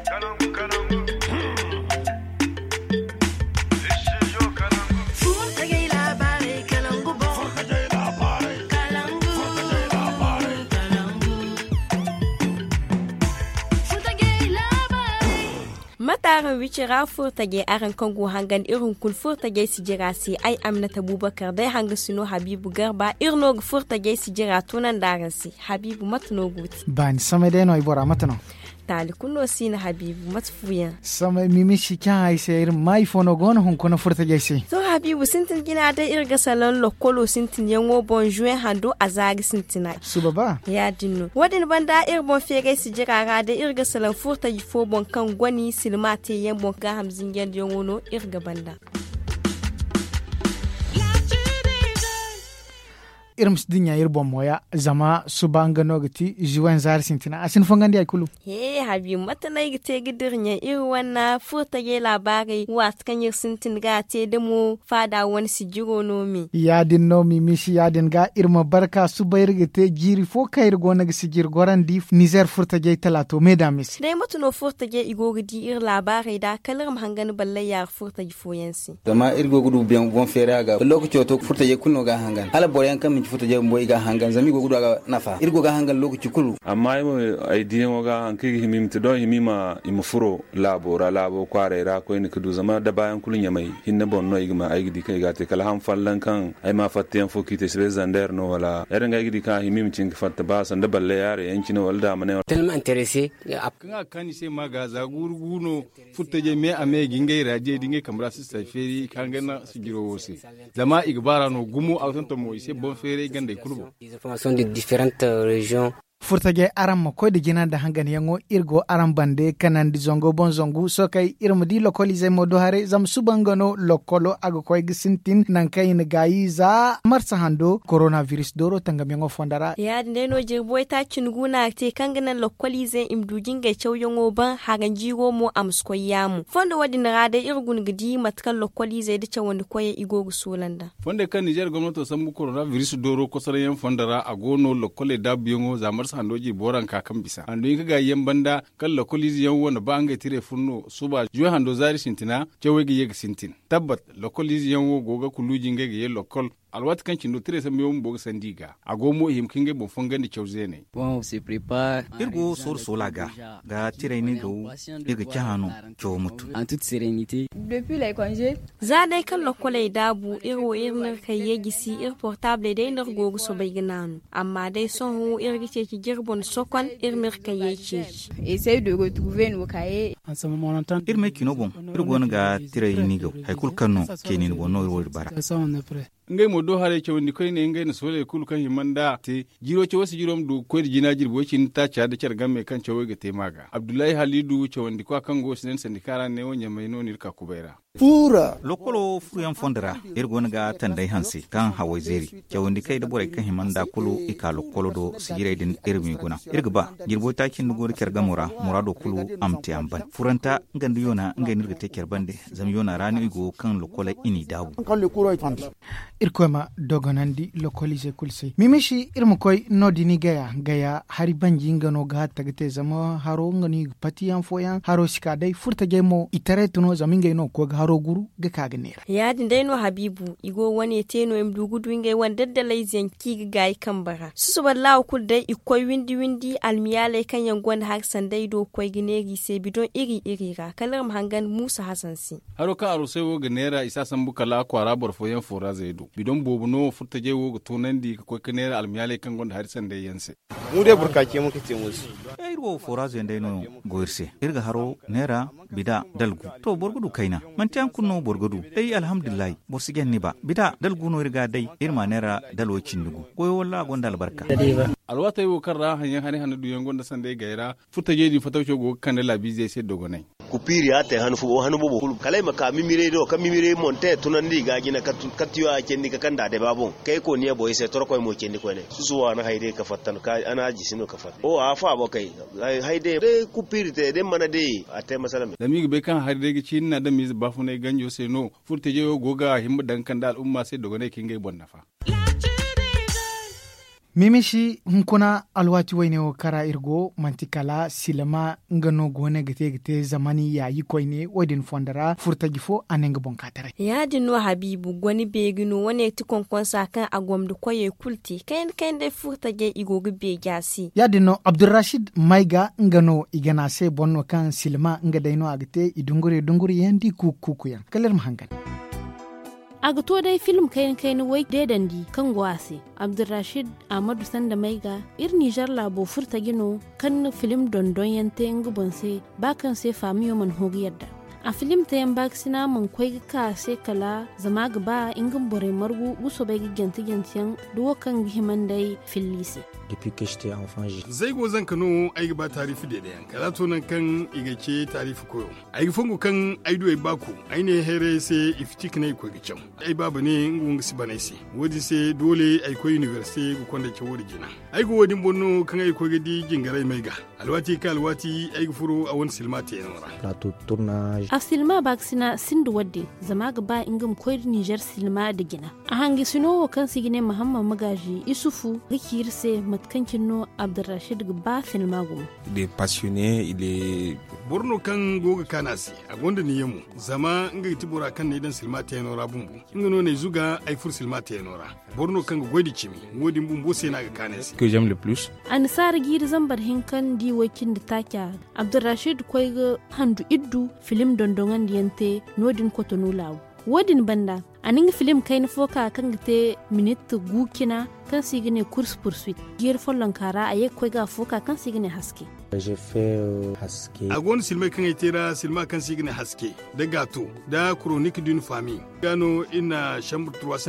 Mataran wicira furtage aran kango hangan irin kul furtage sijira si ai Aminata Abubakar dai hanga suno Habibu Garba irno furtage sijira tunan daran si Habibu matno guti bani sama dai no ibora matno tali kunno sina Habibu matfuya sama mimi shikan ai sayir mai fono gon hon kono furtage si so Habibu sintin gina da irga salon lokolo sintin yango bonjour hando azagi sintina subaba ya dinno wadin banda irbon fege sijira ga da irga salon furtage fo bon kan gwani silmate yembo ga hamzin yand yongono irga banda irms dinya irbon moya zama subanga nogati juwan zar sintina asin fongandi ay kulu he Habibu matana igite gidirnya irwana futa ye labari wat kan yir sintin ga te demo fada wani sijiro nomi yadin nomi mishi yadin ga irma barka subayir gite jiri fo kayir gona ga sigir goran di Niger furta ye talato medamis dai matuno furta ye igogidi ir labari da kalar hangan balle ya furta ye foyansi dama irgo gudu biyan bon fere ga lokaci to furta ye kunno ga hangan hala boyan kan futa je mboy ga hangan zami go gudu ga nafa irgo ga hangan lokaci kulu amma ai diyan ga an kigi himimti don himima imfuro labo kware ra ko ni kudu zama da bayan kulun ya mai hinna bonno igma ai gidi kai ga te kala han fallan kan ai ma fatte en fokite se zander no wala yaran ga gidi ka himimcin ka fatta ba san da balle yare yanci no walda mane tellement intéressé kan kan se ma ga za gurguno futta je me ame gingai raje dingai kamra su saferi kan gana su giro wose zama igbara no gumu autanto mo ise bon fere gande kurbo des informations de différentes régions furtage aram ma koy de gina da hangan yango irgo aram bande kanan di zongo bon zongu so kay irmadi localize modo hare zam subangano lokolo ago koy gisintin nan kay ne gayiza marsa hando coronavirus doro tangam yango fondara ya ndeno jirboy ta cinguna te kangana localize imdujin ga chawyongo ban hagan jigo mo amskoyamu fondo wadi narade irgun gidi matkan localize de chawon koy igogu sulanda fonde kan Niger gwamnati sambu coronavirus doro ko sarayen fondara agono lokole dabyongo zamar handoji boran kakan bisa hando yin kaga yan banda kan lokolizi yan wona banga tire funno suba juwa hando zari sintina cewegi yeg sintin tabbat lokolizi yan wo goga kuluji ngege ye lokol alwat kan cindo tire sam yom bog sandiga agomo him kinge bo fongandi cewzene bon se prépare irgo sor solaga ga tire ni go daga cahano cew mutu en toute sérénité depuis les congés zade kan lokole dabu iro irna kay yegisi ir portable dai nar gogo so bay ginanu amma dai son hu irgice ki girbon sokon irmir kay yeci essaye de retrouver nos cahiers en ce moment on irme kino bon irgo nga tire ni go hay kul kanno kenin bonno iro bara ngai mo do hare cewndi koy ne ngai na sole kul kan himanda te jiro ce wasu jirom du koy jina jirbo cin ta cha da cergamme kan cewo ga te maga Abdullahi Halidu cewndi ko kan go sinen sandikara ne wonya mai no nirka kubaira pura lokolo fuyan fondara irgo nga tandai hansi kan hawazeri cewndi kai da bore kan himanda kulu ika lokolo do sigire din irmi guna irgba jirbo ta kin go cergamura murado kulu amti amban furanta ngandu yona ngai nirga te kerbande zam yona rani go kan lokola ini dabu kan le kuro irkoma dogonandi localize kulse mimishi irmukoy nodini gaya hari banji ngano ga tagte zama haro ngani patiyan foyan haro sikadai furta gemo itare tuno zaminge no ko haro guru ga kagnera ya dindai no Habibu igo wani teno imdugu duinge wanda da laizen ki ga kambara su wallahi kul dai ikoy windi almiyale kan yangon har sandai do koy ginegi se bidon iri ga kalar hangan Musa Hassansi haro ka aro sai wo gnera isa san bukala kwara bor foyan fora zaido bidon bobu no furta je wo tonandi ko kanera almiyale kan gonda har sandai yanse mu dai burkake muka ce musu irwo fora zai no goirse irga haro nera bida dalgu to borgudu kaina mantan kunno borgudu dai alhamdulillah borsigen ni ba bida dalgu no irga dai irma nera dalwo cindugu goyo walla gonda albarka alwata yo karra hanyan hanu du yangon da sandai gaira furta je di fatawcho go kan la bize sai dogonai kupiri ate hanu bobo kul kalai maka mimire do kam mimire monte tunandi ga gina katiyo a kendi ka kanda de babon kai ko ne boy sai torko mo kendi ko ne susuwa na haide ka fattan ka ana ji sino ka fat o afa bo kai haide de kupiri te de mana de ate masala da mi be kan haide gi cin na da mi bafu ne ganjo sai no furte je goga himba dan kan dal umma sai dogonai kingai bonna fa mimishi hunkuna alwati waine wo kara irgo mantikala silama ngano gone gete zamani ya yikoine wadin fondara furta gifo anenga bonkatare ya dinno habibu goni begino wane ti konkonsa kan agwamdu koye kulti kain de furta ge igogo be gasi ya dinno Abdurrashid Maiga ngano igana se bonno kan silama ngadaino agte idunguri yandi kukuyan kaler mahangan aga to dai film kain wai dedandi kan gwasi Abdurrashid Ahmadu Sanda Maiga ir Niger labo furta gino kan film dondon yante ngubonse bakan se famiyo man hogi yadda a film ta yan baksina man kwai ka se kala zama gaba ingin bore margu guso bai gyantiyan duwo kan gihiman dai filisi depuis que j'étais enfant zai go zan kano ai ba tarifi da yan kala to nan kan igake tarifi koyo ai fungu kan ai do ai baku ai ne here se iftik ne ko gicam ai babu ne ngun si banai si wodi se dole ai ko university ko konda ke wodi gina ai go wodi bonno kan ai ko gidi jingarai mai ga alwati ai furo a won silma te nora plateau tournage a silma baksina sindu wadde zama gaba ingam ko Niger silma da gina a hangi suno kan sigine Muhammad Magaji Isufu rikirse matkancin no Abdurrashid ba silma gum il est passionné il est borno kan goga kanasi a gonda ni yemu zama nga tibura kan ne dan silma te nora bumbu ngano ne zuga ai fur silma te nora borno kan godi chimi wodi bumbu sai na ga kanasi que j'aime le plus an sar gir zambar hinkan di wakin da takya Abdurrashid koy ga handu iddu film dondongan diyante nodin kotonu lawo wodin banda aning film kain foka kan te minute gukina kan sigine course poursuite gir follon kara aye koy ga foka kan sigine haske j'ai fait haske agon silma kan itera silma kan sigine haske da gato da chronique d'une famille gano ina chambre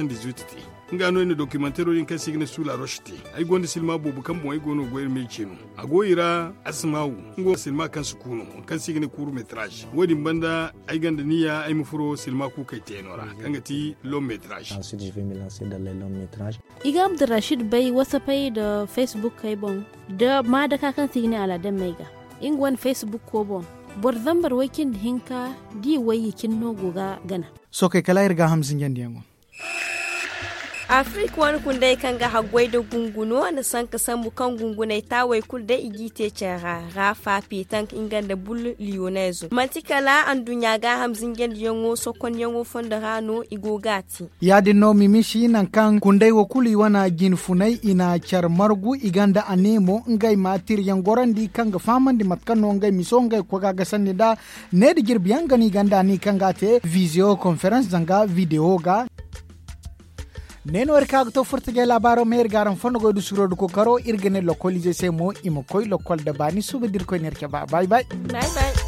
318 ngano ina documentaire din kan sigine sula rochete ay gonde silma bobu kan bon ay gono goyer me chino agoyira asmau ngo silma kan sukuno kan sigine court métrage wodi banda ay ganda niya ay mufuro silma ku kai tenora kangati long métrage ensuite je vais me lancer dans les longs métrages iga Abdurrashid bai wasa pai da Facebook kai bon da ma da kan sigine ala dan maiga ingwan Facebook ko bon bor zambar wakin hinka di wayikin no goga gana so kai kala irga hamzin yandiyango Afrika wani kundai kan ga hagwai da gunguno wani san ka samu kan gungunai ta wai kul da igite cera rafa petank ingan da bul lionezo matikala an dunya ga hamzin gen yango sokon yango fonda rano igogati ya dinno mimishi nan kan kundai wa kuli wana ginfunai ina char margu iganda anemo ngai matir yangorandi kan ga famandi matkano ngai miso ngai ko ga sanni da ne da girbiyan gani ganda ni kan ga te video conference zanga video ga neno erkago to furtige labaro mer garan fondo go du suro du ko karo irgene lokolize se mo imo koy lokol da bani subedir ko nerke ba bye bye bye bye